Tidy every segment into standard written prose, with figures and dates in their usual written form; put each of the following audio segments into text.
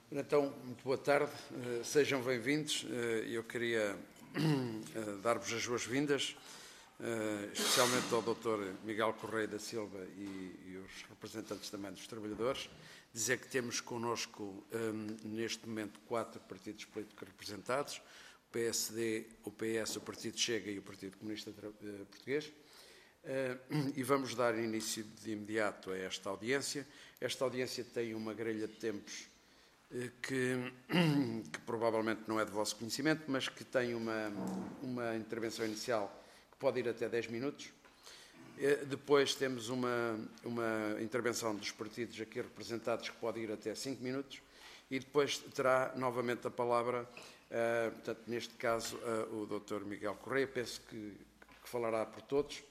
Então, muito boa tarde, sejam bem-vindos. Eu queria dar-vos as boas-vindas, especialmente ao Dr. Miguel Correia da Silva e os representantes também dos trabalhadores. Dizer que temos connosco, neste momento, 4 partidos políticos representados, o PSD, o PS, o Partido Chega e o Partido Comunista Português. E vamos dar início de imediato a esta audiência. Esta audiência tem uma grelha de tempos que provavelmente não é de vosso conhecimento, mas que tem uma intervenção inicial que pode ir até 10 minutos. Depois temos uma intervenção dos partidos aqui representados que pode ir até 5 minutos. E depois terá novamente a palavra, portanto, neste caso, o Dr. Miguel Correia, penso que falará por todos,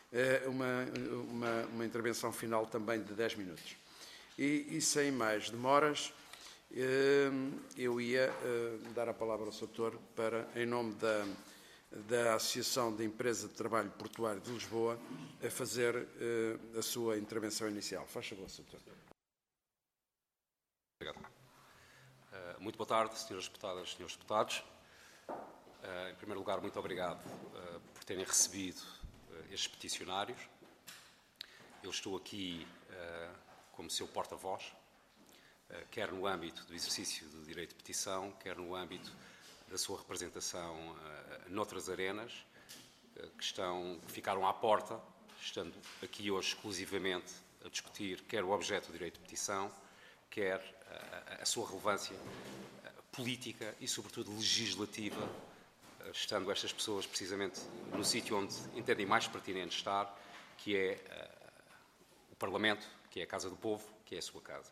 uma intervenção final também de 10 minutos. E sem mais demoras, eu ia dar a palavra ao Sr. Doutor para, em nome da Associação de Empresa de Trabalho Portuário de Lisboa, a fazer a sua intervenção inicial. Faz favor, Sr. Doutor. Obrigado. Muito boa tarde, senhoras deputadas e senhores deputados. Em primeiro lugar, muito obrigado por terem recebido estes peticionários. Eu estou aqui como seu porta-voz, quer no âmbito do exercício do direito de petição, quer no âmbito da sua representação noutras arenas que ficaram à porta, estando aqui hoje exclusivamente a discutir quer o objeto do direito de petição, quer a sua relevância política e, sobretudo, legislativa, estando estas pessoas precisamente no sítio onde entendem mais pertinente estar, que é o Parlamento, que é a Casa do Povo, que é a sua casa.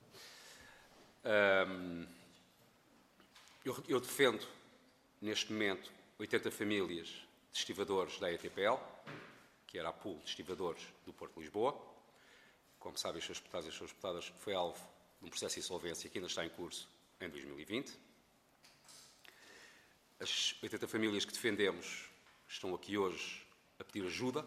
Eu defendo, neste momento, 80 famílias de estivadores da ETPL, que era a pool de estivadores do Porto de Lisboa. Como sabem, os seus deputados e as suas deputadas, foi alvo de um processo de insolvência que ainda está em curso em 2020. As 80 famílias que defendemos estão aqui hoje a pedir ajuda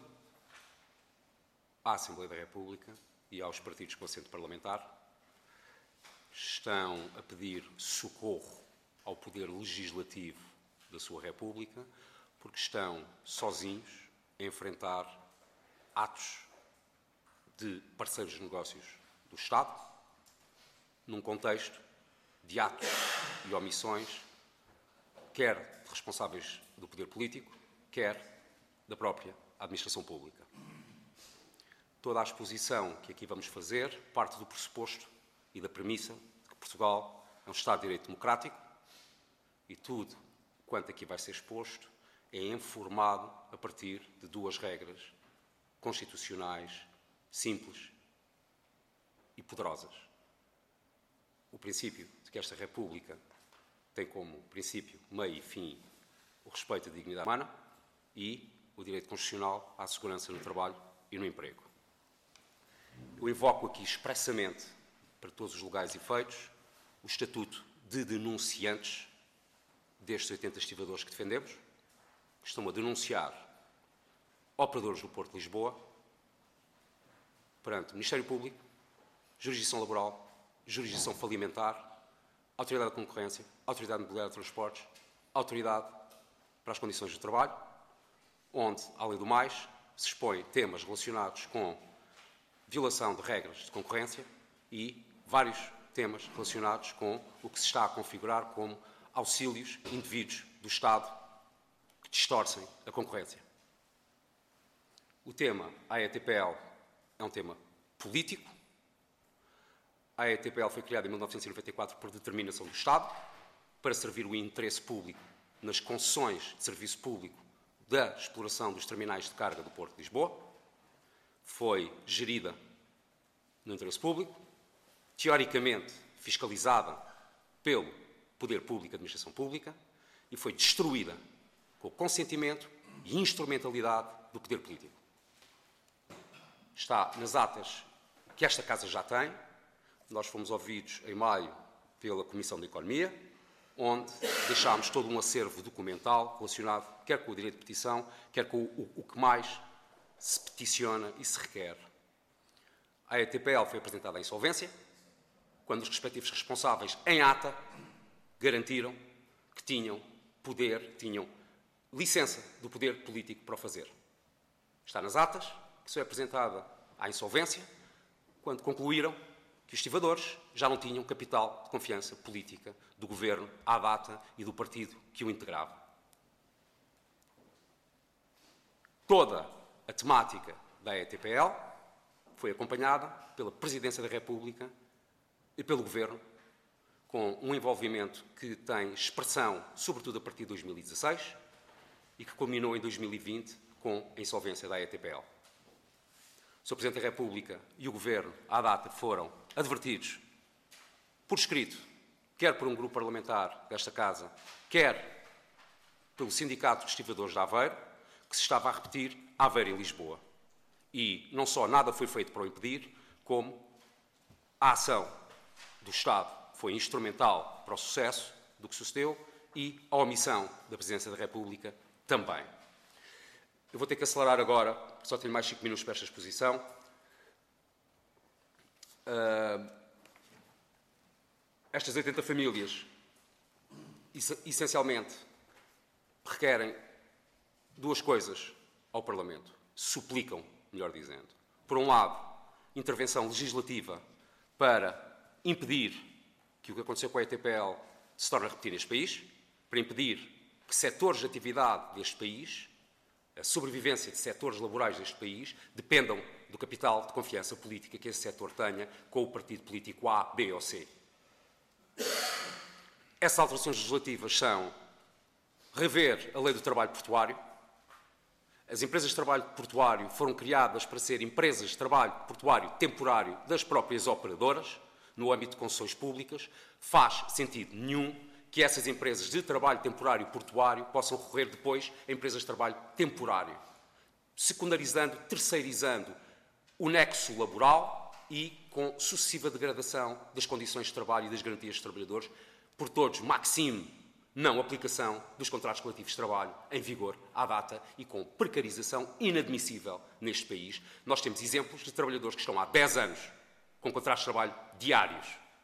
à Assembleia da República e aos partidos com assento parlamentar. Estão a pedir socorro ao poder legislativo da sua República, porque estão sozinhos a enfrentar atos de parceiros de negócios do Estado, num contexto de atos e omissões, quer de responsáveis do poder político, quer da própria administração pública. Toda a exposição que aqui vamos fazer parte do pressuposto e da premissa de que Portugal é um Estado de Direito democrático e tudo quanto aqui vai ser exposto é informado a partir de 2 regras constitucionais simples e poderosas. O princípio de que esta República tem como princípio, meio e fim o respeito à dignidade humana e o direito constitucional à segurança no trabalho e no emprego. Eu invoco aqui expressamente, para todos os legais efeitos, o estatuto de denunciantes destes 80 estivadores que defendemos, que estão a denunciar operadores do Porto de Lisboa perante o Ministério Público, Jurisdição Laboral, Jurisdição Falimentar, Autoridade da Concorrência, Autoridade Mobiliária de Transportes, Autoridade para as Condições de Trabalho, onde, além do mais, se expõem temas relacionados com violação de regras de concorrência e vários temas relacionados com o que se está a configurar como auxílios indevidos do Estado que distorcem a concorrência. O tema AETPL é um tema político. A AETPL foi criada em 1994 por determinação do Estado para servir o interesse público nas concessões de serviço público da exploração dos terminais de carga do Porto de Lisboa. Foi gerida no interesse público, teoricamente fiscalizada pelo Poder Público e Administração Pública e foi destruída com o consentimento e instrumentalidade do Poder Político. Está nas atas que esta Casa já tem. Nós fomos ouvidos em maio pela Comissão de Economia, onde deixámos todo um acervo documental relacionado quer com o direito de petição, quer com o que mais se peticiona e se requer. A ETPL foi apresentada à insolvência, quando os respectivos responsáveis, em ata, garantiram que tinham poder, tinham licença do poder político para o fazer. Está nas atas, que só é apresentada à insolvência, quando concluíram que os estivadores já não tinham capital de confiança política do governo à data e do partido que o integrava. Toda a temática da ETPL foi acompanhada pela Presidência da República e pelo Governo, com um envolvimento que tem expressão, sobretudo a partir de 2016, e que culminou em 2020 com a insolvência da ETPL. O Sr. Presidente da República e o Governo, à data, foram advertidos por escrito, quer por um grupo parlamentar desta Casa, quer pelo Sindicato dos Estivadores de Aveiro, que se estava a repetir Aveiro em Lisboa. E não só nada foi feito para o impedir, como a ação do Estado foi instrumental para o sucesso do que sucedeu e a omissão da Presidência da República também. Eu vou ter que acelerar agora, porque só tenho mais 5 minutos para esta exposição. Estas 80 famílias, essencialmente, requerem duas coisas ao Parlamento. Suplicam, melhor dizendo. Por um lado, intervenção legislativa para impedir que o que aconteceu com a ETPL se torne a repetir neste país, para impedir que setores de atividade deste país, a sobrevivência de setores laborais deste país, dependam do capital de confiança política que esse setor tenha com o partido político A, B ou C. Essas alterações legislativas são rever a lei do trabalho portuário. As empresas de trabalho portuário foram criadas para ser empresas de trabalho portuário temporário das próprias operadoras, no âmbito de concessões públicas. Faz sentido nenhum que essas empresas de trabalho temporário portuário possam recorrer depois a empresas de trabalho temporário, secundarizando, terceirizando o nexo laboral e com sucessiva degradação das condições de trabalho e das garantias dos trabalhadores, por todos, maxime, não aplicação dos contratos coletivos de trabalho em vigor à data e com precarização inadmissível neste país. Nós temos exemplos de trabalhadores que estão há 10 anos com contratos de trabalho diários.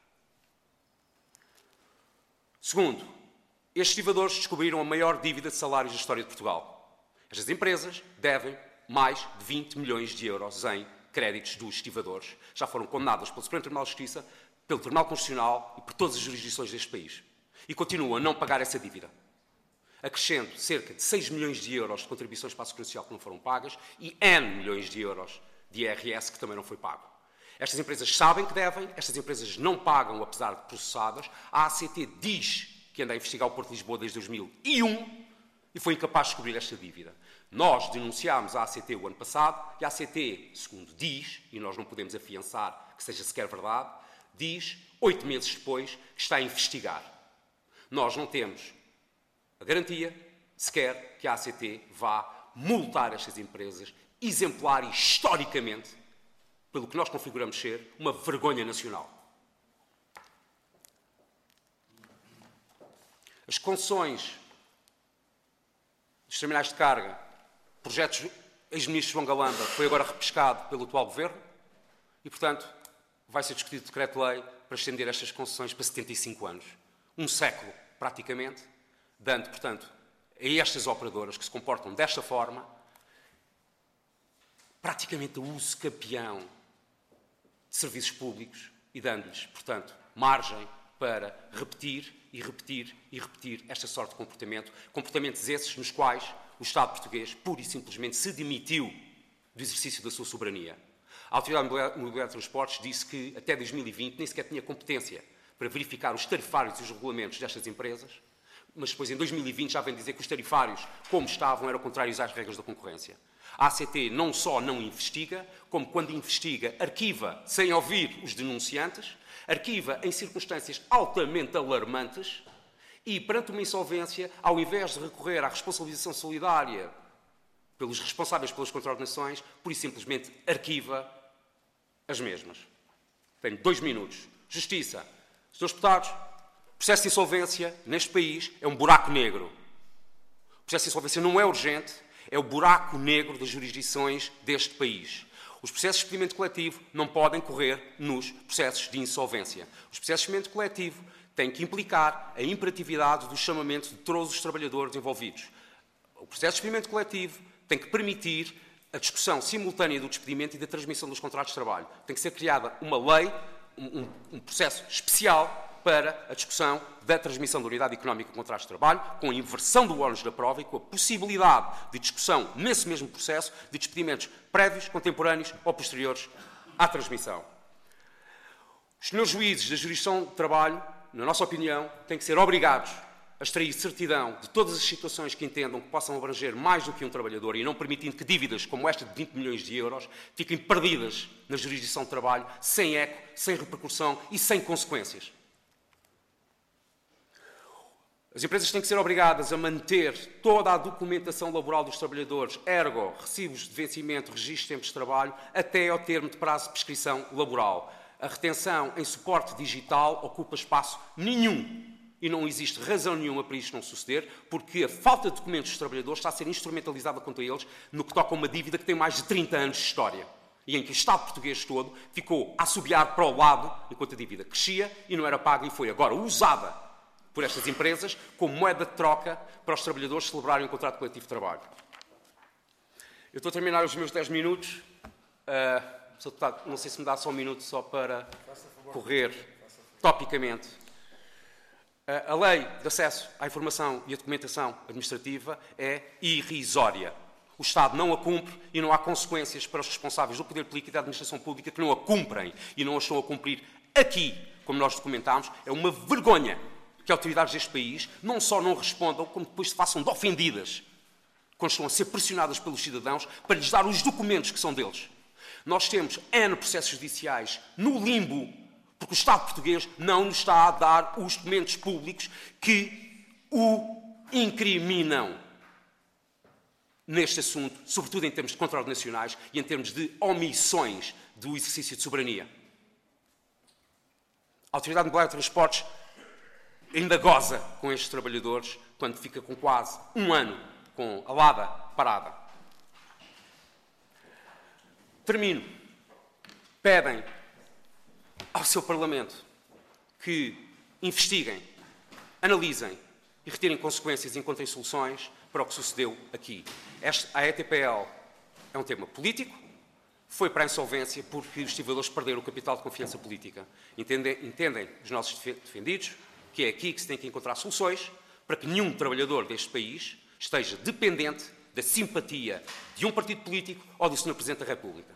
Segundo, estes estivadores descobriram a maior dívida de salários da história de Portugal. Estas empresas devem mais de 20 milhões de euros em créditos dos estivadores. Já foram condenadas pelo Supremo Tribunal de Justiça, pelo Tribunal Constitucional e por todas as jurisdições deste país. E continuam a não pagar essa dívida, acrescendo cerca de 6 milhões de euros de contribuições para a Segurança Social que não foram pagas e N milhões de euros de IRS que também não foi pago. Estas empresas sabem que devem, estas empresas não pagam, apesar de processadas. A ACT diz que anda a investigar o Porto de Lisboa desde 2001 e foi incapaz de descobrir esta dívida. Nós denunciámos a ACT o ano passado e a ACT, segundo diz, e nós não podemos afiançar que seja sequer verdade, diz, 8 meses depois, que está a investigar. Nós não temos a garantia, sequer, que a ACT vá multar estas empresas, exemplar e, historicamente, pelo que nós configuramos ser, uma vergonha nacional. As concessões dos terminais de carga, projetos ex-ministro João Galamba, foi agora repescado pelo atual Governo e, portanto, vai ser discutido decreto-lei para estender estas concessões para 75 anos. Um século, praticamente, dando, portanto, a estas operadoras que se comportam desta forma, praticamente o uso campeão de serviços públicos e dando-lhes, portanto, margem para repetir e repetir e repetir esta sorte de comportamento, comportamentos esses nos quais o Estado português pura e simplesmente se demitiu do exercício da sua soberania. A Autoridade Mobiliária de Transportes disse que até 2020 nem sequer tinha competência para verificar os tarifários e os regulamentos destas empresas, mas depois em 2020 já vem dizer que os tarifários, como estavam, eram contrários às regras da concorrência. A ACT não só não investiga, como quando investiga, arquiva sem ouvir os denunciantes, arquiva em circunstâncias altamente alarmantes e, perante uma insolvência, ao invés de recorrer à responsabilização solidária pelos responsáveis pelas contraordenações, pura e simplesmente arquiva as mesmas. Tenho 2 minutos. Justiça. Senhores deputados, o processo de insolvência neste país é um buraco negro. O processo de insolvência não é urgente, é o buraco negro das jurisdições deste país. Os processos de despedimento coletivo não podem correr nos processos de insolvência. Os processos de despedimento coletivo têm que implicar a imperatividade do chamamento de todos os trabalhadores envolvidos. O processo de despedimento coletivo tem que permitir a discussão simultânea do despedimento e da transmissão dos contratos de trabalho. Tem que ser criada uma lei, um processo especial para a discussão da transmissão da unidade económica de contratos de trabalho, com a inversão do ónus da prova e com a possibilidade de discussão, nesse mesmo processo, de despedimentos prévios, contemporâneos ou posteriores à transmissão. Os senhores juízes da jurisdição de trabalho, na nossa opinião, têm que ser obrigados a extrair certidão de todas as situações que entendam que possam abranger mais do que um trabalhador e não permitindo que dívidas como esta de 20 milhões de euros fiquem perdidas na jurisdição de trabalho, sem eco, sem repercussão e sem consequências. As empresas têm que ser obrigadas a manter toda a documentação laboral dos trabalhadores, ergo, recibos de vencimento, registro de tempos de trabalho, até ao termo de prazo de prescrição laboral. A retenção em suporte digital ocupa espaço nenhum e não existe razão nenhuma para isto não suceder, porque a falta de documentos dos trabalhadores está a ser instrumentalizada contra eles no que toca a uma dívida que tem mais de 30 anos de história e em que o Estado português todo ficou a assobiar para o lado enquanto a dívida crescia e não era paga e foi agora usada por estas empresas como moeda de troca para os trabalhadores celebrarem um contrato coletivo de trabalho. Eu estou a terminar os meus 10 minutos. Sr. Deputado, não sei se me dá só um minuto só para correr topicamente. A lei de acesso à informação e à documentação administrativa é irrisória. O Estado não a cumpre e não há consequências para os responsáveis do poder político e da administração pública que não a cumprem e não a estão a cumprir aqui, como nós documentámos. É uma vergonha que autoridades deste país não só não respondam, como depois se façam de ofendidas quando estão a ser pressionadas pelos cidadãos para lhes dar os documentos que são deles. Nós temos N processos judiciais no limbo, porque o Estado português não nos está a dar os documentos públicos que o incriminam neste assunto, sobretudo em termos de controle nacionais e em termos de omissões do exercício de soberania. A Autoridade Mobiliária de Transportes ainda goza com estes trabalhadores quando fica com quase um ano com a lada parada. Termino. Pedem ao seu Parlamento que investiguem, analisem e retirem consequências e encontrem soluções para o que sucedeu aqui. A ETPL é um tema político, foi para a insolvência porque os estivadores perderam o capital de confiança política. Entendem os nossos defendidos que é aqui que se tem que encontrar soluções para que nenhum trabalhador deste país esteja dependente da simpatia de um partido político ou do Sr. Presidente da República.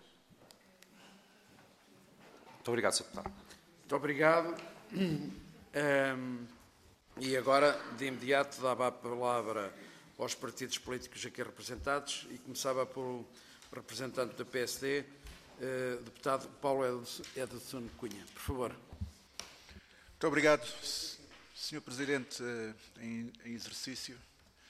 Muito obrigado, Sr. Deputado. Muito obrigado. E agora, de imediato, dava a palavra aos partidos políticos aqui representados e começava pelo representante da PSD, deputado Paulo Edson Cunha. Por favor. Muito obrigado, Sr. Presidente em exercício.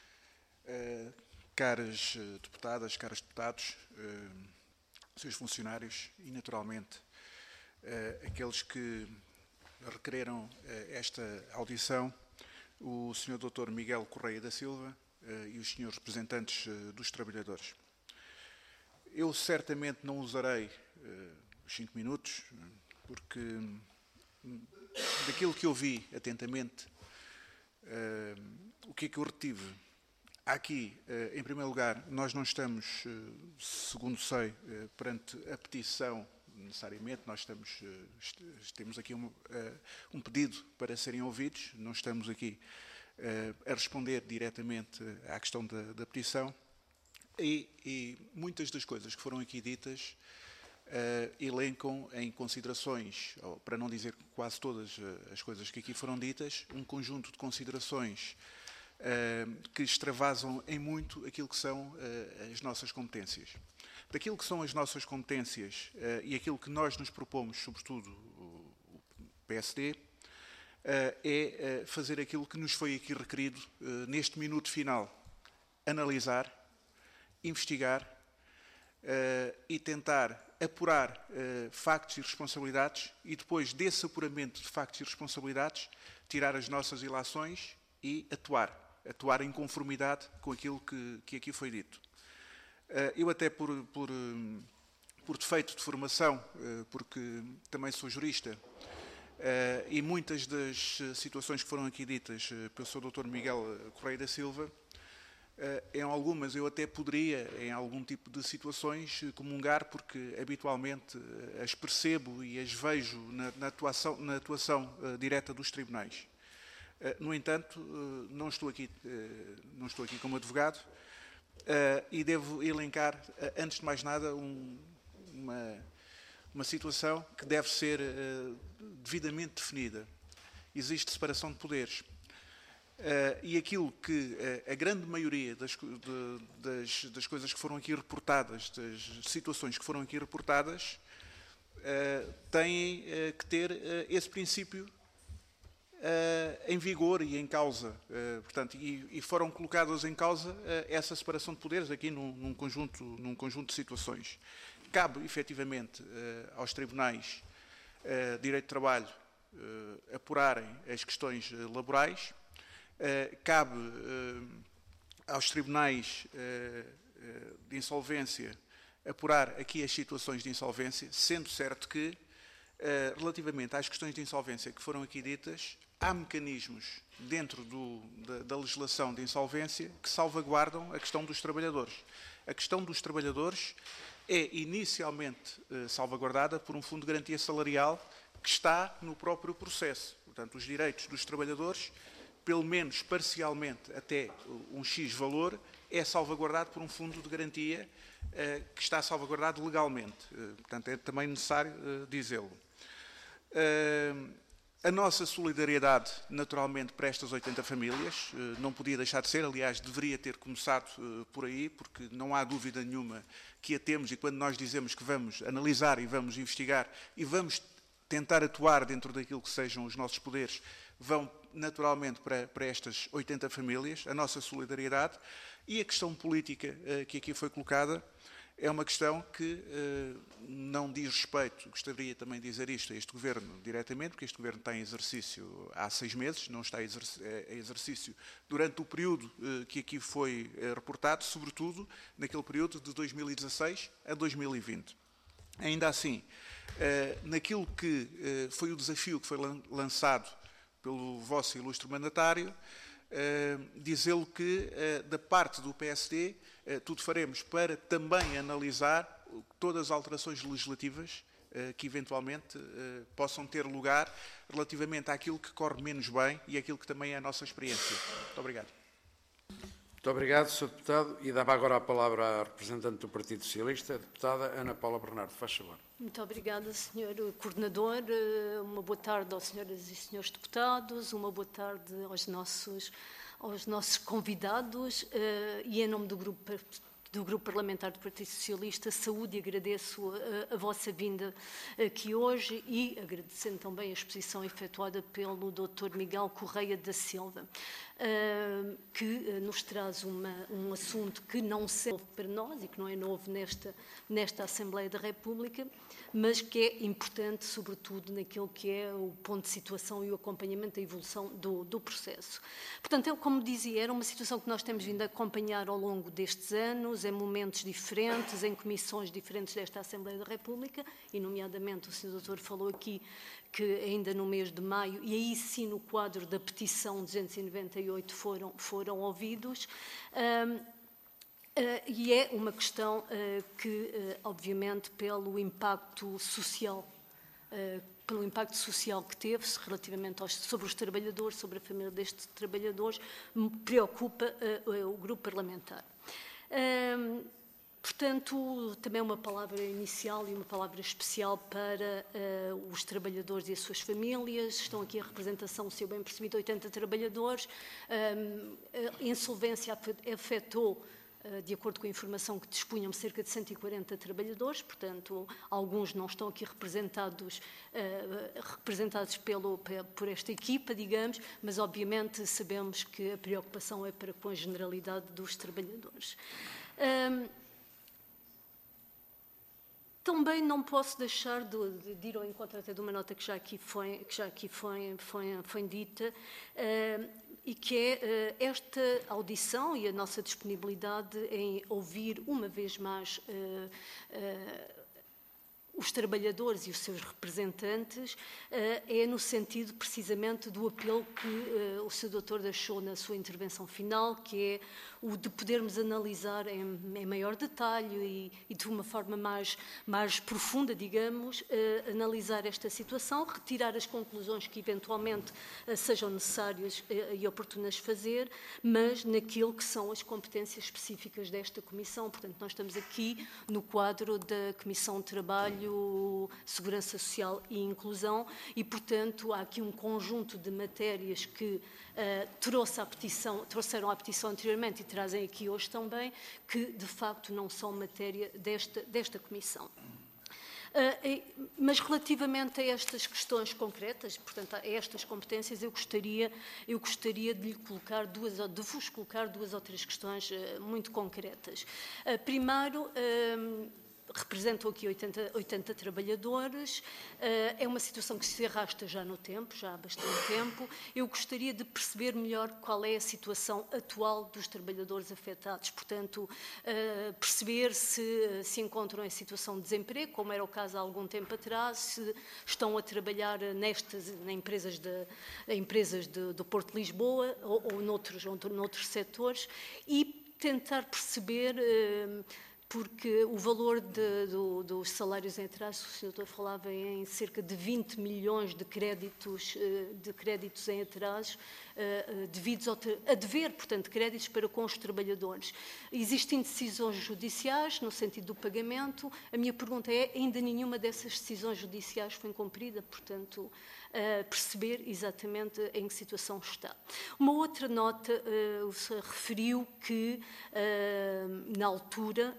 Caras deputadas, caros deputados, seus funcionários e, naturalmente, aqueles que requereram esta audição, o Sr. Dr. Miguel Correia da Silva e os senhores representantes dos trabalhadores. Eu certamente não usarei os 5 minutos, porque daquilo que eu vi atentamente, o que é que eu retive? Aqui, em primeiro lugar, nós não estamos, segundo sei, perante a petição, necessariamente, nós temos aqui um pedido para serem ouvidos, não estamos aqui a responder diretamente à questão da petição, e muitas das coisas que foram aqui ditas elencam em considerações, ou para não dizer quase todas as coisas que aqui foram ditas, um conjunto de considerações que extravasam em muito aquilo que são as nossas competências. Daquilo que são as nossas competências e aquilo que nós nos propomos, sobretudo o PSD, é fazer aquilo que nos foi aqui requerido neste minuto final. Analisar, investigar e tentar apurar factos e responsabilidades e depois desse apuramento de factos e responsabilidades tirar as nossas ilações e atuar em conformidade com aquilo que aqui foi dito. Eu até por por defeito de formação, porque também sou jurista, e muitas das situações que foram aqui ditas pelo Sr. Dr. Miguel Correia da Silva, em algumas eu até poderia, em algum tipo de situações, comungar, porque habitualmente as percebo e as vejo na atuação direta dos tribunais. No entanto, não estou aqui como advogado e devo elencar, antes de mais nada, uma situação que deve ser devidamente definida. Existe separação de poderes. E aquilo que a grande maioria das coisas que foram aqui reportadas, das situações que foram aqui reportadas, têm que ter esse princípio em vigor e em causa. Portanto, e foram colocadas em causa essa separação de poderes aqui num conjunto de situações. Cabe, efetivamente, aos tribunais de Direito de Trabalho apurarem as questões laborais. Cabe aos tribunais de insolvência apurar aqui as situações de insolvência, sendo certo que, relativamente às questões de insolvência que foram aqui ditas, há mecanismos dentro da legislação de insolvência que salvaguardam a questão dos trabalhadores. A questão dos trabalhadores é inicialmente salvaguardada por um fundo de garantia salarial que está no próprio processo. Portanto, os direitos dos trabalhadores, pelo menos parcialmente até um X valor, é salvaguardado por um fundo de garantia que está salvaguardado legalmente. Portanto, é também necessário dizê-lo. A nossa solidariedade, naturalmente, para estas 80 famílias, não podia deixar de ser, aliás, deveria ter começado por aí, porque não há dúvida nenhuma que a temos, e quando nós dizemos que vamos analisar e vamos investigar e vamos tentar atuar dentro daquilo que sejam os nossos poderes, vão naturalmente para estas 80 famílias, a nossa solidariedade. E a questão política que aqui foi colocada é uma questão que não diz respeito, gostaria também de dizer isto, a este Governo diretamente, porque este Governo está em exercício há 6 meses, não está em exercício durante o período que aqui foi reportado, sobretudo naquele período de 2016 a 2020. Ainda assim, naquilo que foi o desafio que foi lançado pelo vosso ilustre mandatário, dizê-lo que, da parte do PSD, tudo faremos para também analisar todas as alterações legislativas que eventualmente possam ter lugar relativamente àquilo que corre menos bem e àquilo que também é a nossa experiência. Muito obrigado. Muito obrigado, Sr. Deputado. E dava agora a palavra à representante do Partido Socialista, a deputada Ana Paula Bernardo. Faz favor. Muito obrigada, Sr. Coordenador. Uma boa tarde aos senhoras e senhores deputados, uma boa tarde aos nossos convidados e, em nome do Grupo Parlamentar do Partido Socialista, saúde e agradeço a vossa vinda aqui hoje e agradecendo também a exposição efetuada pelo Dr. Miguel Correia da Silva, que nos traz um assunto que não é novo para nós e que não é novo nesta Assembleia da República, mas que é importante, sobretudo, naquilo que é o ponto de situação e o acompanhamento da evolução do processo. Portanto, como dizia, era uma situação que nós temos vindo a acompanhar ao longo destes anos, em momentos diferentes, em comissões diferentes desta Assembleia da República, e, nomeadamente, o Sr. Doutor falou aqui que ainda no mês de maio, e aí sim no quadro da petição 298 foram ouvidos, e é uma questão que, obviamente, pelo impacto social que teve relativamente sobre os trabalhadores, sobre a família destes trabalhadores, preocupa o grupo parlamentar. Portanto, também uma palavra inicial e uma palavra especial para os trabalhadores e as suas famílias. Estão aqui a representação, se eu bem percebi, de 80 trabalhadores. A insolvência afetou, de acordo com a informação que dispunham, cerca de 140 trabalhadores, portanto, alguns não estão aqui representados por esta equipa, digamos, mas obviamente sabemos que a preocupação é para com a generalidade dos trabalhadores. Também não posso deixar de ir ao encontro até de uma nota que já aqui foi dita, e que é esta audição e a nossa disponibilidade em ouvir uma vez mais os trabalhadores e os seus representantes, é no sentido precisamente do apelo que o Sr. Doutor deixou na sua intervenção final, que é o de podermos analisar em maior detalhe e de uma forma mais profunda, digamos, analisar esta situação, retirar as conclusões que eventualmente sejam necessárias e oportunas fazer, mas naquilo que são as competências específicas desta Comissão. Portanto, nós estamos aqui no quadro da Comissão de Trabalho, Segurança Social e Inclusão e, portanto, há aqui um conjunto de matérias que trouxeram à petição anteriormente e trazem aqui hoje também, que de facto não são matéria desta Comissão. Mas relativamente a estas questões concretas, portanto, a estas competências, eu gostaria de vos colocar duas ou três questões muito concretas. Primeiro, representam aqui 80 trabalhadores, é uma situação que se arrasta já no tempo, já há bastante tempo. Eu gostaria de perceber melhor qual é a situação atual dos trabalhadores afetados, portanto, perceber se encontram em situação de desemprego, como era o caso há algum tempo atrás, se estão a trabalhar em empresas do Porto de Lisboa ou noutros setores, e tentar perceber... porque o valor dos salários em atraso, o Sr. Doutor falava em cerca de 20 milhões de créditos em atraso, devidos a dever, portanto, créditos para com os trabalhadores. Existem decisões judiciais no sentido do pagamento. A minha pergunta é, ainda nenhuma dessas decisões judiciais foi cumprida, portanto, perceber exatamente em que situação está. Uma outra nota, o senhor referiu que, na altura,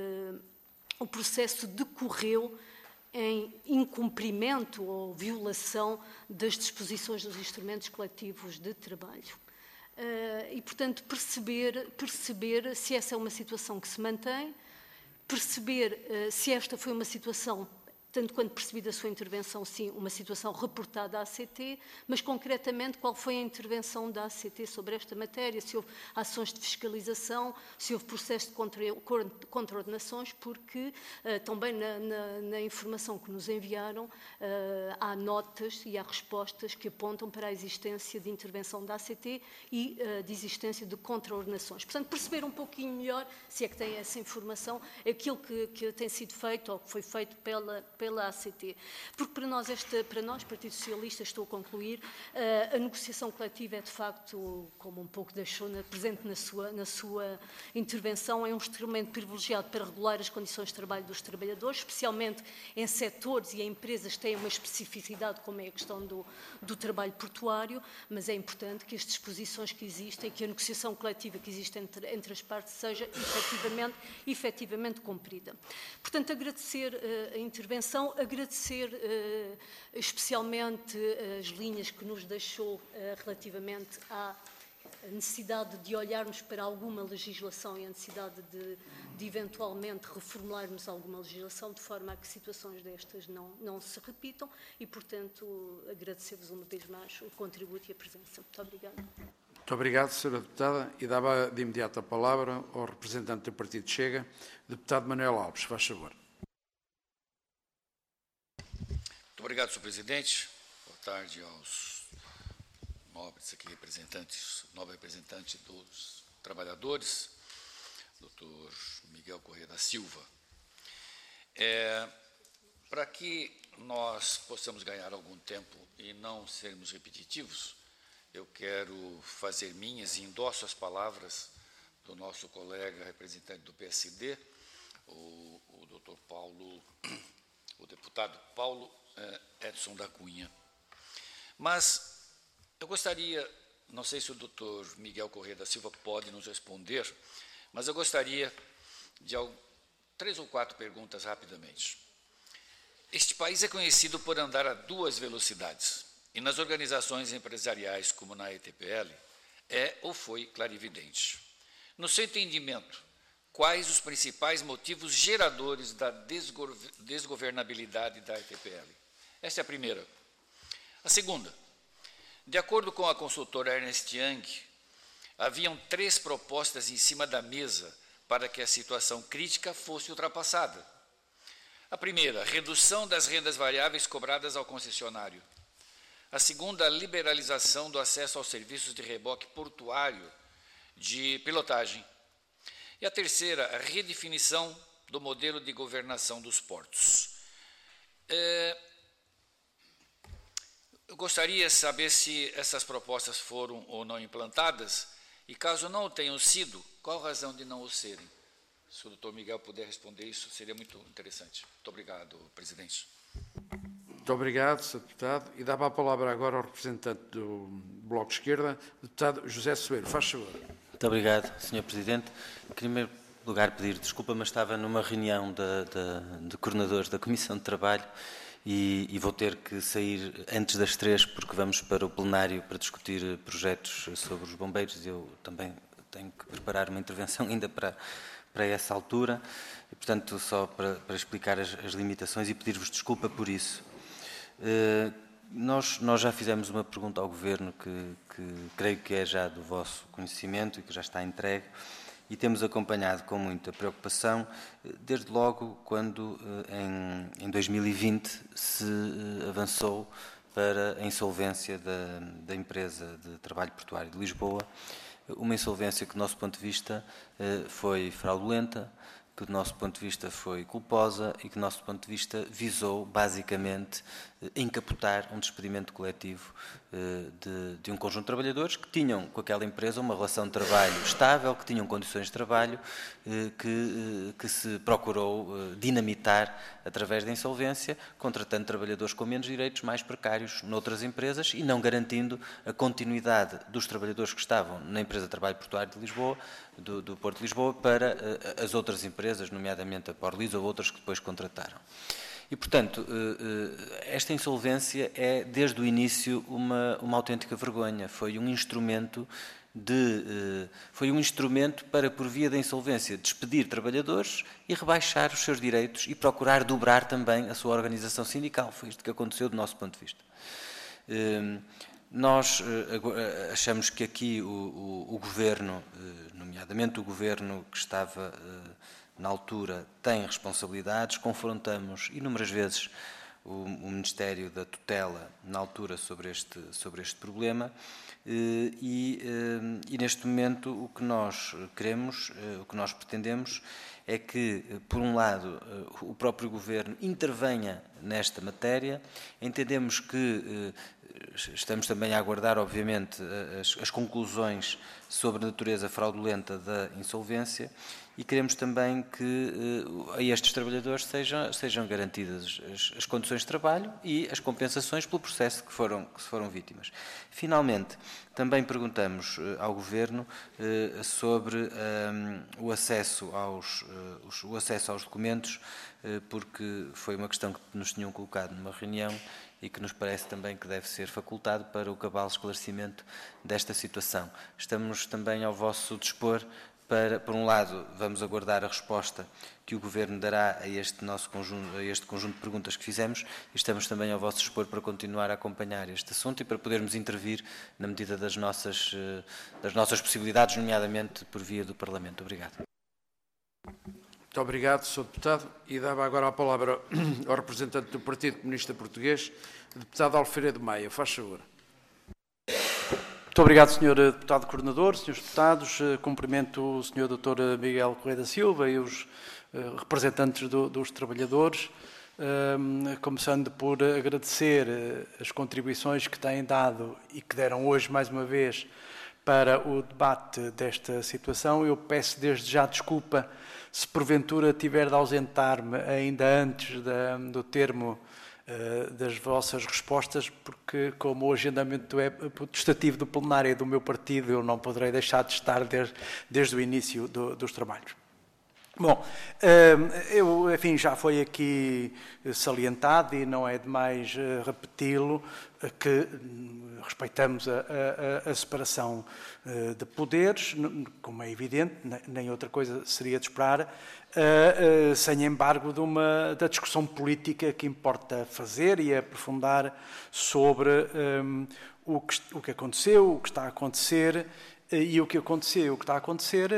o processo decorreu em incumprimento ou violação das disposições dos instrumentos coletivos de trabalho. E, portanto, perceber se essa é uma situação que se mantém, perceber se esta foi uma situação, tanto quanto percebi da sua intervenção, sim, uma situação reportada à ACT, mas concretamente qual foi a intervenção da ACT sobre esta matéria, se houve ações de fiscalização, se houve processo de contraordenações, porque também na informação que nos enviaram há notas e há respostas que apontam para a existência de intervenção da ACT e de existência de contraordenações. Portanto, perceber um pouquinho melhor, se é que tem essa informação, aquilo que tem sido feito ou que foi feito pela ACT. Porque para nós, Partido Socialista, estou a concluir, a negociação coletiva é de facto, como um pouco deixou presente na sua intervenção, é um instrumento privilegiado para regular as condições de trabalho dos trabalhadores, especialmente em setores e em empresas que têm uma especificidade, como é a questão do trabalho portuário, mas é importante que as disposições que existem, que a negociação coletiva que existe entre as partes seja efetivamente cumprida. Portanto, agradecer a intervenção, agradecer especialmente as linhas que nos deixou relativamente à necessidade de olharmos para alguma legislação e a necessidade de eventualmente reformularmos alguma legislação de forma a que situações destas não se repitam e, portanto, agradecer-vos uma vez mais o contributo e a presença. Muito obrigada. Muito obrigado, Sra. Deputada. E dava de imediato a palavra ao representante do Partido Chega, Deputado Manuel Alves. Faz favor. Muito obrigado, Sr. Presidente. Boa tarde aos nobres aqui representantes dos trabalhadores, Dr. Miguel Correia da Silva. Para que nós possamos ganhar algum tempo e não sermos repetitivos, eu quero fazer minhas e endosso as palavras do nosso colega representante do PSD, o Dr. Paulo, o deputado Paulo Edson da Cunha. Mas eu gostaria, não sei se o doutor Miguel Correia da Silva pode nos responder, mas eu gostaria de 3 ou 4 perguntas rapidamente. Este país é conhecido por andar a 2 velocidades, e nas organizações empresariais, como na ETPL, é ou foi clarividente. No seu entendimento, quais os principais motivos geradores da desgovernabilidade da ETPL? Essa é a primeira. A segunda, de acordo com a consultora Ernst Young, haviam 3 propostas em cima da mesa para que a situação crítica fosse ultrapassada. A primeira, redução das rendas variáveis cobradas ao concessionário. A segunda, a liberalização do acesso aos serviços de reboque portuário de pilotagem. E a terceira, a redefinição do modelo de governação dos portos. Eu gostaria de saber se essas propostas foram ou não implantadas, e caso não tenham sido, qual a razão de não o serem? Se o doutor Miguel puder responder isso, seria muito interessante. Muito obrigado, presidente. Muito obrigado, Sr. Deputado. E dava a palavra agora ao representante do Bloco de Esquerda, o deputado José Soeiro. Faz favor. Muito obrigado, Sr. Presidente. Em primeiro lugar, pedir desculpa, mas estava numa reunião de coordenadores da Comissão de Trabalho e vou ter que sair antes das 3, porque vamos para o plenário para discutir projetos sobre os bombeiros. Eu também tenho que preparar uma intervenção ainda para essa altura. E, portanto, só para explicar as limitações e pedir-vos desculpa por isso. Nós já fizemos uma pergunta ao Governo que creio que é já do vosso conhecimento e que já está entregue, e temos acompanhado com muita preocupação, desde logo quando em 2020 se avançou para a insolvência da empresa de trabalho portuário de Lisboa, uma insolvência que do nosso ponto de vista foi fraudulenta, que do nosso ponto de vista foi culposa e que do nosso ponto de vista visou basicamente encapotar um despedimento coletivo de um conjunto de trabalhadores que tinham com aquela empresa uma relação de trabalho estável, que tinham condições de trabalho que se procurou dinamitar através da insolvência, contratando trabalhadores com menos direitos, mais precários noutras empresas e não garantindo a continuidade dos trabalhadores que estavam na empresa de trabalho portuário de Lisboa, do Porto de Lisboa, para as outras empresas, nomeadamente a Porlis ou outras que depois contrataram. E, portanto, esta insolvência é, desde o início, uma autêntica vergonha. Foi um instrumento para, por via da insolvência, despedir trabalhadores e rebaixar os seus direitos e procurar dobrar também a sua organização sindical. Foi isto que aconteceu do nosso ponto de vista. Nós achamos que aqui o Governo, nomeadamente o Governo que estava na altura, tem responsabilidades. Confrontamos inúmeras vezes o Ministério da Tutela na altura sobre este problema e neste momento o que nós queremos, o que nós pretendemos é que, por um lado, o próprio Governo intervenha nesta matéria. Entendemos que estamos também a aguardar, obviamente, as conclusões sobre a natureza fraudulenta da insolvência e queremos também que a estes trabalhadores sejam garantidas as condições de trabalho e as compensações pelo processo que foram vítimas. Finalmente, também perguntamos ao Governo sobre o acesso aos documentos, porque foi uma questão que nos tinham colocado numa reunião e que nos parece também que deve ser facultado para o cabal esclarecimento desta situação. Estamos também ao vosso dispor para, por um lado, vamos aguardar a resposta que o Governo dará a este conjunto de perguntas que fizemos e estamos também ao vosso dispor para continuar a acompanhar este assunto e para podermos intervir na medida das nossas possibilidades, nomeadamente por via do Parlamento. Obrigado. Muito obrigado, Sr. Deputado. E dava agora a palavra ao representante do Partido Comunista Português, o deputado Alfredo Maia. Faz favor. Muito obrigado, Sr. Deputado Coordenador, Srs. Deputados. Cumprimento o Sr. Dr. Miguel Correia da Silva e os representantes dos trabalhadores, começando por agradecer as contribuições que têm dado e que deram hoje, mais uma vez, para o debate desta situação. Eu peço desde já desculpa se porventura tiver de ausentar-me ainda antes do termo das vossas respostas, porque como o agendamento é potestativo do plenário do meu partido, eu não poderei deixar de estar desde o início dos trabalhos. Bom, enfim, já foi aqui salientado e não é demais repeti-lo, que respeitamos a separação de poderes, como é evidente, nem outra coisa seria de esperar, sem embargo da discussão política que importa fazer e aprofundar sobre o que aconteceu, o que está a acontecer E o que aconteceu, o que está a acontecer,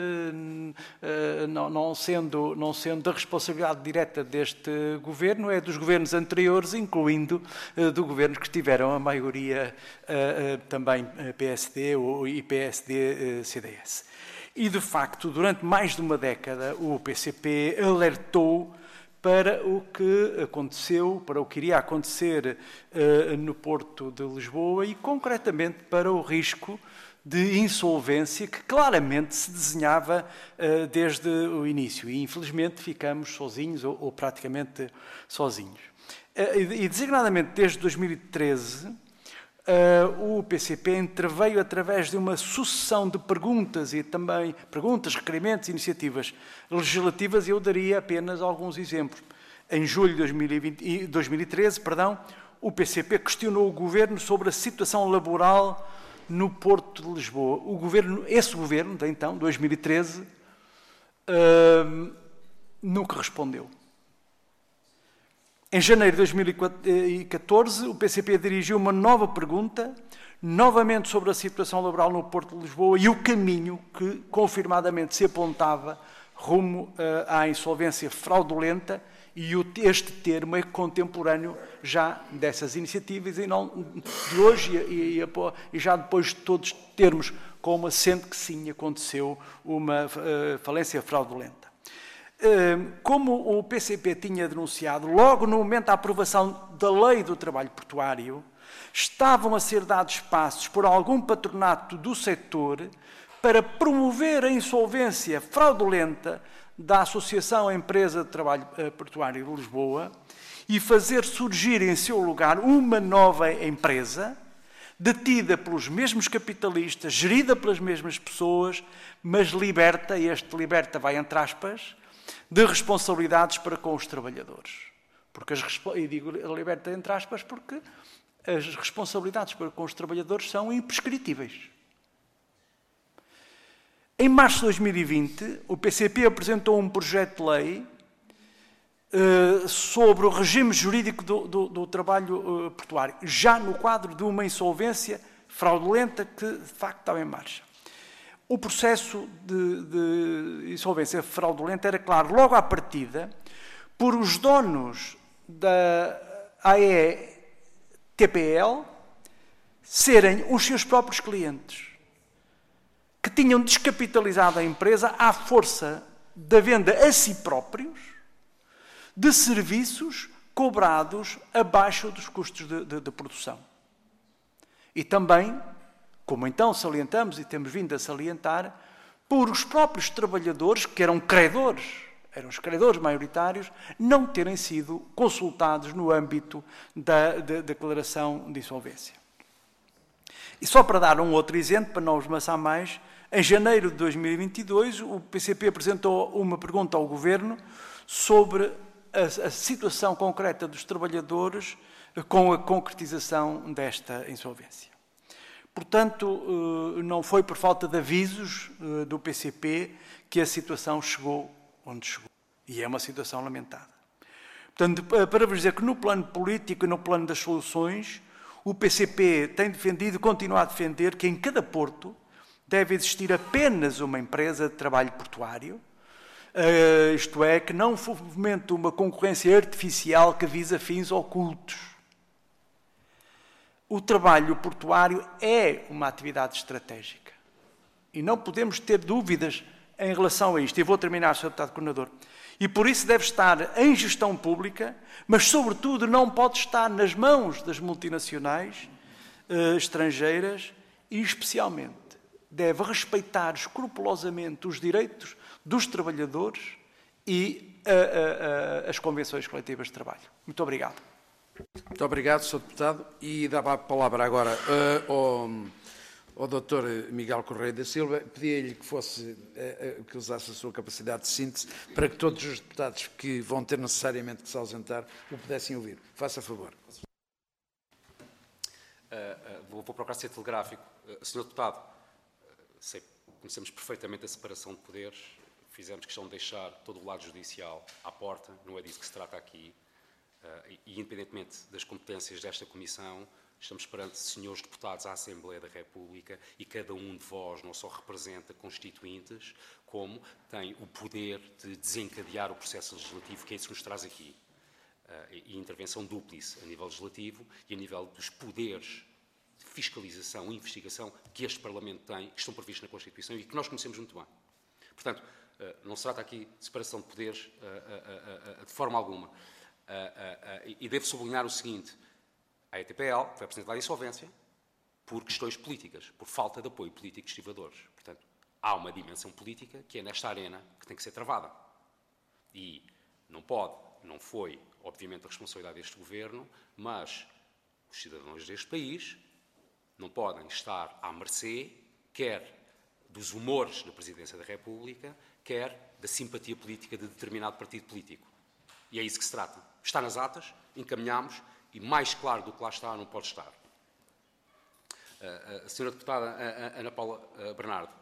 não sendo da responsabilidade direta deste governo, é dos governos anteriores, incluindo do governo que tiveram a maioria também PSD e PSD-CDS. E, de facto, durante mais de uma década, o PCP alertou para o que aconteceu, para o que iria acontecer no Porto de Lisboa e, concretamente, para o risco de insolvência que claramente se desenhava desde o início. E, infelizmente, ficamos sozinhos ou praticamente sozinhos. E, designadamente, desde 2013, o PCP interveio através de uma sucessão de perguntas e também perguntas, requerimentos, iniciativas legislativas, e eu daria apenas alguns exemplos. Em julho de 2013, o PCP questionou o Governo sobre a situação laboral no Porto de Lisboa. Esse governo, de então, 2013, nunca respondeu. Em janeiro de 2014, o PCP dirigiu uma nova pergunta, novamente sobre a situação laboral no Porto de Lisboa e o caminho que, confirmadamente, se apontava rumo à insolvência fraudulenta, e este termo é contemporâneo já dessas iniciativas e não de hoje e já depois de todos termos como assente que sim, aconteceu uma falência fraudulenta. Como o PCP tinha denunciado, logo no momento da aprovação da Lei do Trabalho Portuário, estavam a ser dados passos por algum patronato do setor para promover a insolvência fraudulenta da Associação Empresa de Trabalho Portuário de Lisboa e fazer surgir em seu lugar uma nova empresa, detida pelos mesmos capitalistas, gerida pelas mesmas pessoas, mas liberta, e este liberta vai entre aspas, de responsabilidades para com os trabalhadores. E digo liberta entre aspas porque as responsabilidades para com os trabalhadores são imprescritíveis. Em março de 2020, o PCP apresentou um projeto de lei sobre o regime jurídico do trabalho portuário, já no quadro de uma insolvência fraudulenta que, de facto, estava em marcha. O processo de insolvência fraudulenta era, claro, logo à partida, por os donos da AETPL serem os seus próprios clientes, que tinham descapitalizado a empresa à força da venda a si próprios de serviços cobrados abaixo dos custos de produção. E também, como então salientamos e temos vindo a salientar, por os próprios trabalhadores, que eram os credores maioritários, não terem sido consultados no âmbito da declaração de insolvência. E só para dar um outro exemplo, para não os maçar mais, em janeiro de 2022, o PCP apresentou uma pergunta ao Governo sobre a situação concreta dos trabalhadores com a concretização desta insolvência. Portanto, não foi por falta de avisos do PCP que a situação chegou onde chegou. E é uma situação lamentada. Portanto, para vos dizer que no plano político e no plano das soluções, o PCP tem defendido e continua a defender que em cada porto deve existir apenas uma empresa de trabalho portuário, isto é, que não fomente uma concorrência artificial que visa fins ocultos. O trabalho portuário é uma atividade estratégica e não podemos ter dúvidas em relação a isto. E vou terminar, Sr. Deputado Coordenador. E por isso deve estar em gestão pública, mas, sobretudo, não pode estar nas mãos das multinacionais estrangeiras e, especialmente, deve respeitar escrupulosamente os direitos dos trabalhadores e as convenções coletivas de trabalho. Muito obrigado. Muito obrigado, Sr. Deputado. E dava a palavra agora ao Dr. Miguel Correia da Silva. Pedia-lhe que usasse a sua capacidade de síntese para que todos os deputados que vão ter necessariamente que se ausentar o pudessem ouvir. Faça favor. Vou procurar ser telegráfico. Sr. Deputado, conhecemos perfeitamente a separação de poderes, fizemos questão de deixar todo o lado judicial à porta, não é disso que se trata aqui, e independentemente das competências desta Comissão, Estamos perante senhores deputados à Assembleia da República e cada um de vós não só representa constituintes, como tem o poder de desencadear o processo legislativo, que é isso que nos traz aqui. E intervenção dúplice a nível legislativo e a nível dos poderes de fiscalização e investigação que este Parlamento tem, que estão previstos na Constituição e que nós conhecemos muito bem. Portanto, não se trata aqui de separação de poderes de forma alguma. E devo sublinhar o seguinte: a ETPL foi apresentada em insolvência por questões políticas, por falta de apoio político de estivadores. Portanto, há uma dimensão política que é nesta arena que tem que ser travada. E não pode, não foi, obviamente, a responsabilidade deste Governo, mas os cidadãos deste país não podem estar à mercê, quer dos humores na Presidência da República, quer da simpatia política de determinado partido político. E é isso que se trata. Está nas atas, encaminhamos, e mais claro do que lá está, não pode estar. A senhora deputada Ana Paula Bernardo,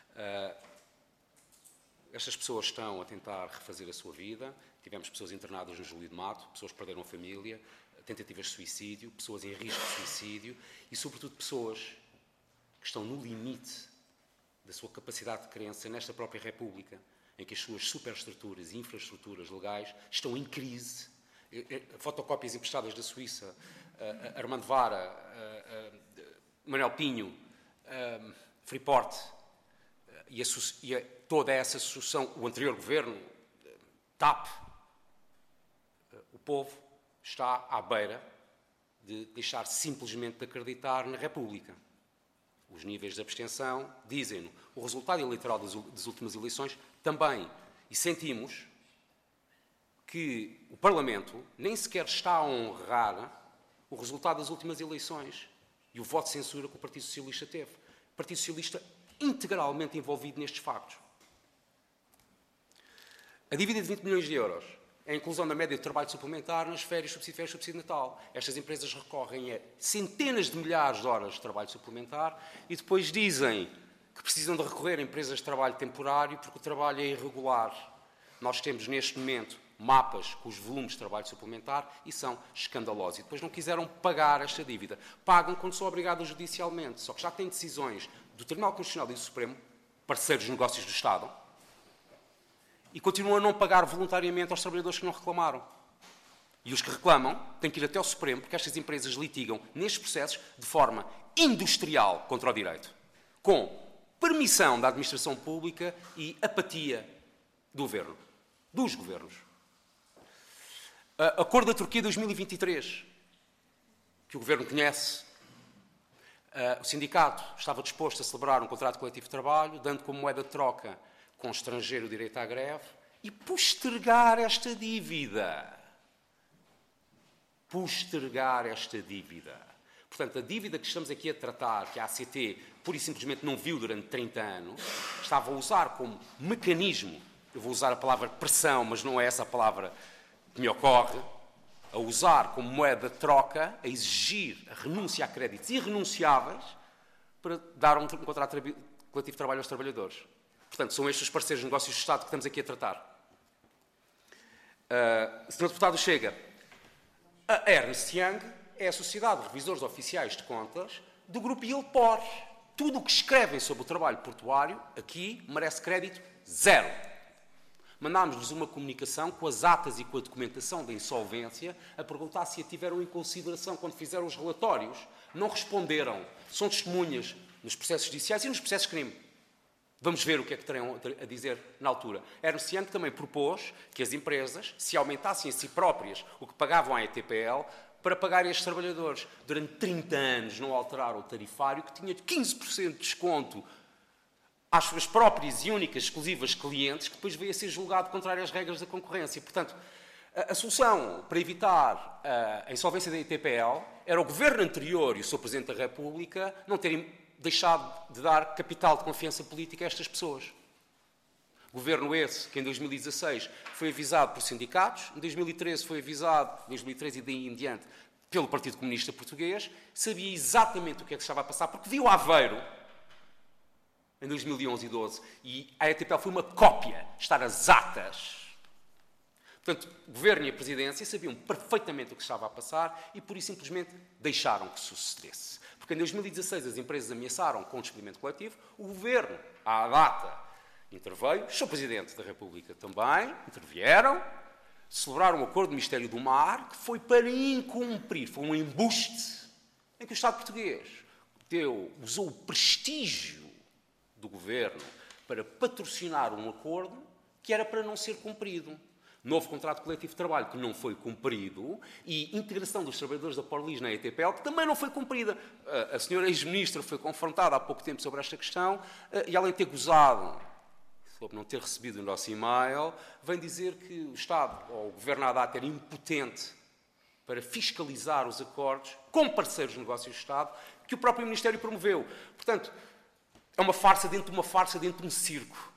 estas pessoas estão a tentar refazer a sua vida. Tivemos pessoas internadas no Júlio de Mato, pessoas que perderam a família, tentativas de suicídio, pessoas em risco de suicídio e, sobretudo, pessoas que estão no limite da sua capacidade de crença nesta própria República, em que as suas superestruturas e infraestruturas legais estão em crise. Fotocópias emprestadas da Suíça, Armando Vara, Manuel Pinho, Freeport e toda essa associação, o anterior governo, TAP, o povo está à beira de deixar simplesmente de acreditar na República. Os níveis de abstenção dizem-no. O resultado eleitoral das últimas eleições também. E sentimos que o Parlamento nem sequer está a honrar o resultado das últimas eleições e o voto de censura que o Partido Socialista teve. O Partido Socialista integralmente envolvido nestes factos. A dívida de 20 milhões de euros é a inclusão da média de trabalho suplementar nas férias, subsídio de Natal. Estas empresas recorrem a centenas de milhares de horas de trabalho suplementar e depois dizem que precisam de recorrer a empresas de trabalho temporário porque o trabalho é irregular. Nós temos neste momento mapas com os volumes de trabalho suplementar e são escandalosos. E depois não quiseram pagar esta dívida. Pagam quando são obrigados judicialmente. Só que já têm decisões do Tribunal Constitucional e do Supremo, parceiros de negócios do Estado, e continuam a não pagar voluntariamente aos trabalhadores que não reclamaram. E os que reclamam têm que ir até ao Supremo, porque estas empresas litigam nestes processos de forma industrial contra o direito, com permissão da administração pública e apatia do governo, dos governos. Acordo da Turquia 2023, que o governo conhece. O sindicato estava disposto a celebrar um contrato coletivo de trabalho, dando como moeda de troca com estrangeiro o direito à greve e postergar esta dívida. Postergar esta dívida. Portanto, a dívida que estamos aqui a tratar, que a ACT pura e simplesmente não viu durante 30 anos, estava a usar como mecanismo, eu vou usar a palavra pressão, mas não é essa a palavra que me ocorre, a usar como moeda de troca, a exigir a renúncia a créditos irrenunciáveis para dar um contrato coletivo de trabalho aos trabalhadores. Portanto, são estes os parceiros de negócios do Estado que estamos aqui a tratar. Sr. Deputado Chega, a Ernst Young é a Sociedade de Revisores Oficiais de Contas do Grupo ILPOR. Tudo o que escrevem sobre o trabalho portuário aqui merece crédito zero. Mandámos-lhes uma comunicação com as atas e com a documentação da insolvência a perguntar se a tiveram em consideração quando fizeram os relatórios. Não responderam. São testemunhas nos processos judiciais e nos processos de crime. Vamos ver o que é que terão a dizer na altura. Ernst Young também propôs que as empresas se aumentassem a si próprias o que pagavam à ETPL para pagar estes trabalhadores. Durante 30 anos não alteraram o tarifário, que tinha 15% de desconto às suas próprias e únicas exclusivas clientes, que depois veio a ser julgado contrário às regras da concorrência. Portanto, a solução para evitar a insolvência da ETPL era o governo anterior e o Sr. Presidente da República não terem deixado de dar capital de confiança política a estas pessoas. Governo esse que em 2016 foi avisado por sindicatos, em 2013 foi avisado, em 2013 e daí em diante, pelo Partido Comunista Português, sabia exatamente o que é que estava a passar, porque viu Aveiro em 2011 e 2012, e a ETPL foi uma cópia, estar às atas. Portanto, o Governo e a Presidência sabiam perfeitamente o que estava a passar e, por isso, simplesmente deixaram que sucedesse. Porque em 2016 as empresas ameaçaram com o despedimento coletivo, o Governo, à data, interveio, o Sr. Presidente da República também, intervieram, celebraram um acordo do Ministério do Mar que foi para incumprir, foi um embuste em que o Estado português usou o prestígio do Governo para patrocinar um acordo que era para não ser cumprido. Novo contrato coletivo de trabalho que não foi cumprido e integração dos trabalhadores da Porlis na ETPL que também não foi cumprida. A senhora ex-ministra foi confrontada há pouco tempo sobre esta questão e, além de ter gozado sobre não ter recebido o nosso e-mail, vem dizer que o Estado, ou o Governo à data, era impotente para fiscalizar os acordos com parceiros de negócios do Estado que o próprio Ministério promoveu. Portanto, é uma farsa dentro de uma farsa dentro de um circo.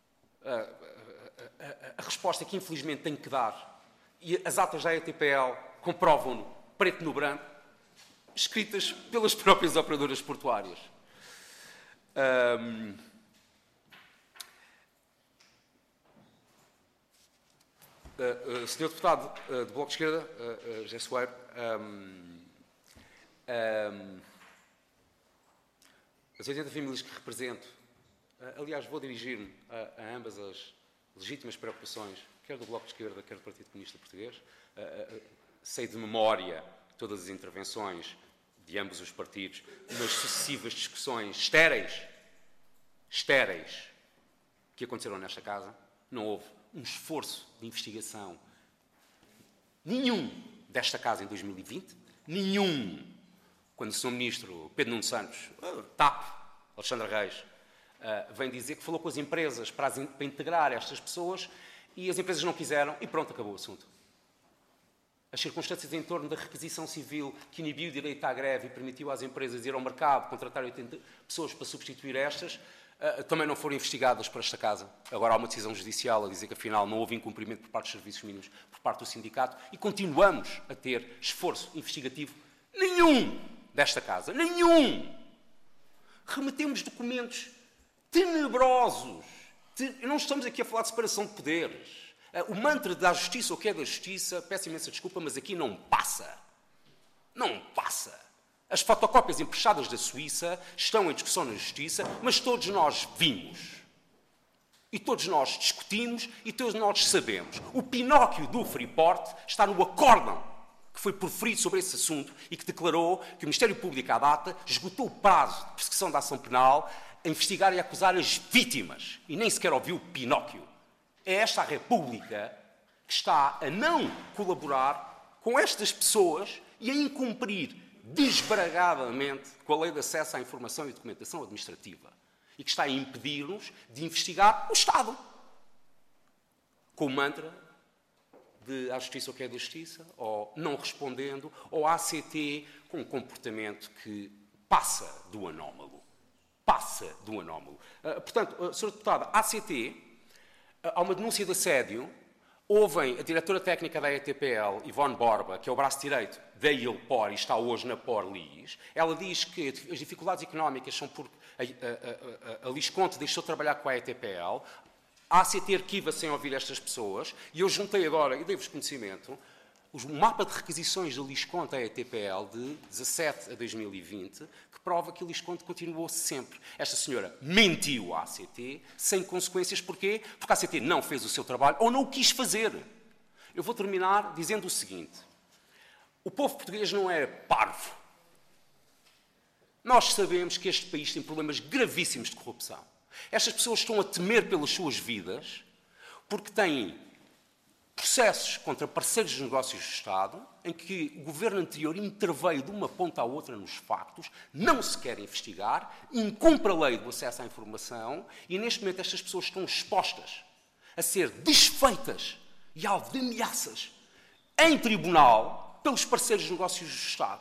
A resposta que, infelizmente, tenho que dar, e as atas da ETPL comprovam-no, preto no branco, escritas pelas próprias operadoras portuárias. Senhor Deputado do Bloco de Esquerda, José Soeiro, as 80 famílias que represento, aliás, vou dirigir-me a ambas as legítimas preocupações, quer do Bloco de Esquerda, quer do Partido Comunista Português. Sei de memória todas as intervenções de ambos os partidos nas sucessivas discussões estéreis que aconteceram nesta casa. Não houve um esforço de investigação nenhum desta casa em 2020, nenhum quando o Sr. Ministro Pedro Nuno Santos, TAP, Alexandre Reis, vem dizer que falou com as empresas para integrar estas pessoas e as empresas não quiseram e pronto, acabou o assunto. As circunstâncias em torno da requisição civil que inibiu o direito à greve e permitiu às empresas ir ao mercado, contratar 80 pessoas para substituir estas, também não foram investigadas por esta Casa. Agora há uma decisão judicial a dizer que afinal não houve incumprimento por parte dos serviços mínimos, por parte do sindicato e continuamos a ter esforço investigativo nenhum desta Casa. Nenhum! Remetemos documentos tenebrosos. Não estamos aqui a falar de separação de poderes. O mantra da justiça, o que é da justiça, peço imensa desculpa, mas aqui não passa. Não passa. As fotocópias emprestadas da Suíça estão em discussão na justiça, mas todos nós vimos. E todos nós discutimos e todos nós sabemos. O Pinóquio do Freeport está no acórdão que foi proferido sobre esse assunto e que declarou que o Ministério Público, à data, esgotou o prazo de prescrição da ação penal a investigar e acusar as vítimas. E nem sequer ouviu o Pinóquio. É esta a República que está a não colaborar com estas pessoas e a incumprir desbragadamente com a Lei de Acesso à Informação e Documentação Administrativa e que está a impedir-nos de investigar o Estado. Com o mantra de à justiça o que é da justiça, ou não respondendo, ou a ACT com um comportamento que passa do anómalo. Passa do anómalo. Portanto, Sr. Deputado, a ACT, há uma denúncia de assédio. Ouvem a diretora técnica da ETPL, Ivone Borba, que é o braço direito da ILPOR e está hoje na Porlis. Ela diz que as dificuldades económicas são porque a Lisconte deixou de trabalhar com a ETPL. A ACT arquiva sem ouvir estas pessoas. E eu juntei agora, e dei-vos conhecimento, o mapa de requisições da Lisconte à ETPL de 17 a 2020, que prova que a Lisconte continuou sempre. Esta senhora mentiu à ACT, sem consequências. Porquê? Porque a ACT não fez o seu trabalho ou não o quis fazer. Eu vou terminar dizendo o seguinte. O povo português não é parvo. Nós sabemos que este país tem problemas gravíssimos de corrupção. Estas pessoas estão a temer pelas suas vidas porque têm processos contra parceiros de negócios do Estado, em que o governo anterior interveio de uma ponta à outra nos factos, não se quer investigar, incumpre a lei do acesso à informação e, neste momento, estas pessoas estão expostas a ser desfeitas e alvo de ameaças em tribunal pelos parceiros de negócios do Estado.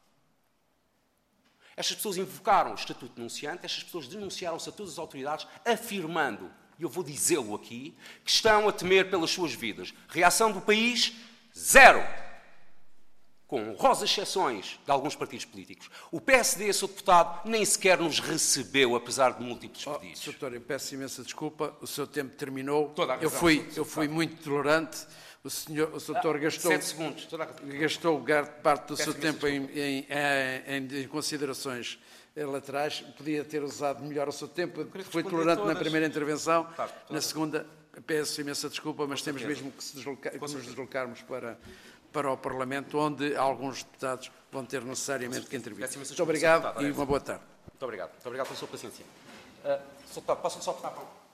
Estas pessoas invocaram o estatuto de denunciante, estas pessoas denunciaram-se a todas as autoridades, afirmando, e eu vou dizê-lo aqui, que estão a temer pelas suas vidas. Reação do país, zero. Com honrosas exceções de alguns partidos políticos. O PSD, Sr. Deputado, nem sequer nos recebeu, apesar de múltiplos pedidos. Sr. Doutor, eu peço imensa desculpa, o seu tempo terminou. Toda a razão, eu fui muito tolerante. O doutor gastou... 7 segundos. Gastou parte do seu tempo em considerações laterais, podia ter usado melhor o seu tempo, foi tolerante na primeira intervenção, na segunda peço imensa desculpa, mas temos mesmo que nos deslocarmos para o Parlamento, onde alguns deputados vão ter necessariamente que intervir. Muito obrigado e uma boa tarde. Muito obrigado pela sua paciência. Sr. Deputado, posso só pedir